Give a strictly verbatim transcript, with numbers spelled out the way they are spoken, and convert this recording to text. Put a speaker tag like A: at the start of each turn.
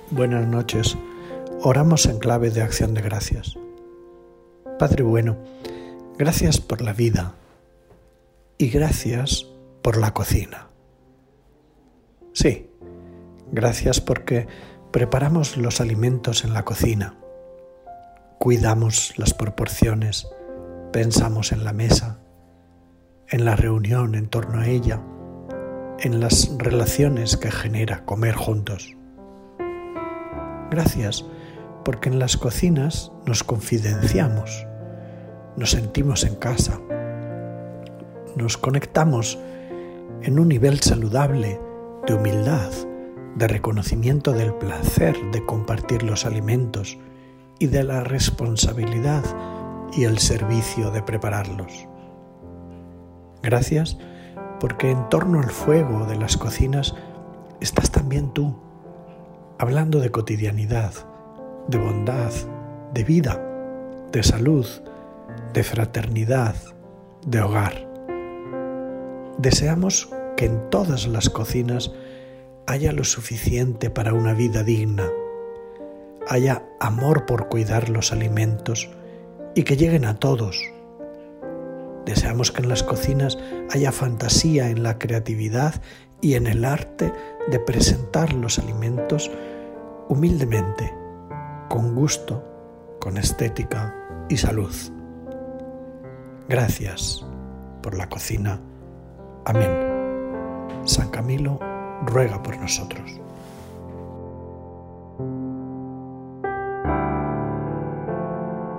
A: Buenas noches. Oramos en clave de acción de gracias. Padre bueno, gracias por la vida y gracias por la cocina. Sí, gracias porque preparamos los alimentos en la cocina, cuidamos las proporciones, pensamos en la mesa, en la reunión en torno a ella, en las relaciones que genera comer juntos. Gracias porque en las cocinas nos confidenciamos, nos sentimos en casa, nos conectamos en un nivel saludable de humildad, de reconocimiento del placer de compartir los alimentos y de la responsabilidad y el servicio de prepararlos. Gracias porque en torno al fuego de las cocinas estás también tú, hablando de cotidianidad, de bondad, de vida, de salud, de fraternidad, de hogar. Deseamos que en todas las cocinas haya lo suficiente para una vida digna, haya amor por cuidar los alimentos y que lleguen a todos. Deseamos que en las cocinas haya fantasía en la creatividad y en el arte de presentar los alimentos humildemente, con gusto, con estética y salud. Gracias por la cocina. Amén. San Camilo ruega por nosotros.